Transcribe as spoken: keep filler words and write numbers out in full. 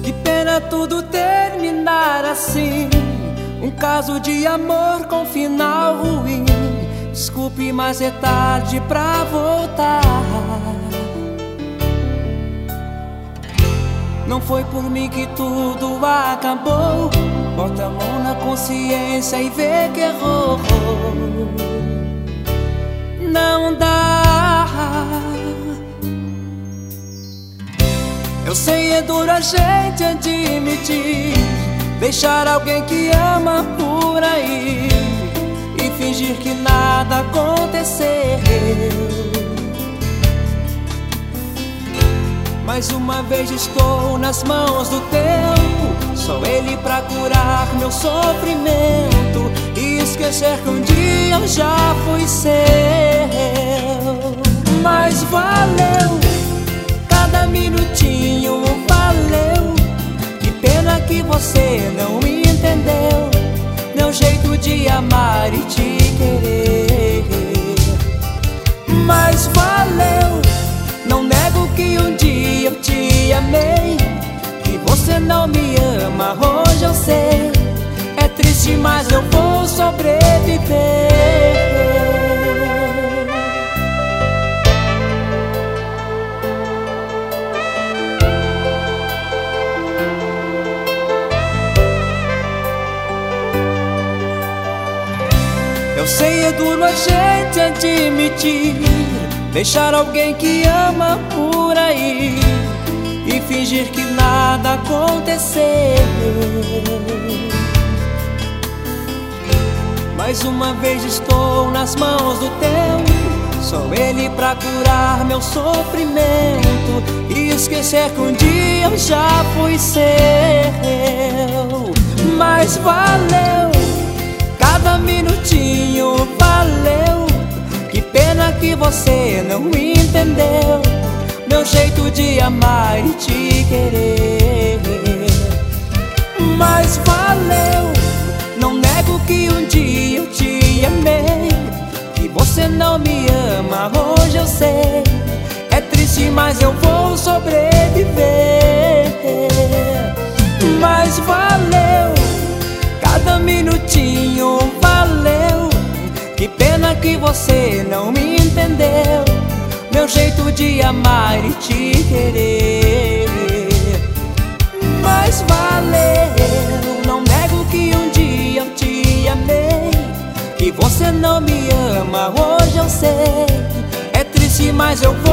Que pena tudo terminar assim, um caso de amor com final ruim. Desculpe, mas é tarde pra voltar. Não foi por mim que tudo acabou. Bota a mão na consciência e vê que errou. Não dá. Eu sei, é duro a gente admitir, deixar alguém que ama por aí e fingir que nada aconteceu. Mais uma vez estou nas mãos do tempo, só ele pra curar meu sofrimento e esquecer que um dia eu já fui seu. Mas valeu, cada minutinho valeu. Que pena que você não entendeu meu jeito de amar e te querer. Mas valeu, não nego que um dia eu te amei. Que você não me ama, hoje eu sei. É triste, mas eu vou sobreviver. Eu sei, é duro a gente admitir, deixar alguém que ama por aí e fingir que nada aconteceu. Mais uma vez estou nas mãos do tempo, só ele pra curar meu sofrimento e esquecer que um dia eu já fui seu. Mas valeu, cada minutinho valeu. Que pena que você não entendeu meu jeito de amar e te querer. Mas valeu, não nego que um dia eu te amei. Que você não me ama, hoje eu sei. É triste, mas eu vou sobreviver. Mas valeu, cada minutinho valeu. Que pena que você não me entendeu meu jeito de amar e te querer. Mas valeu, não nego que um dia eu te amei. Que você não me ama, hoje eu sei. É triste, mas eu vou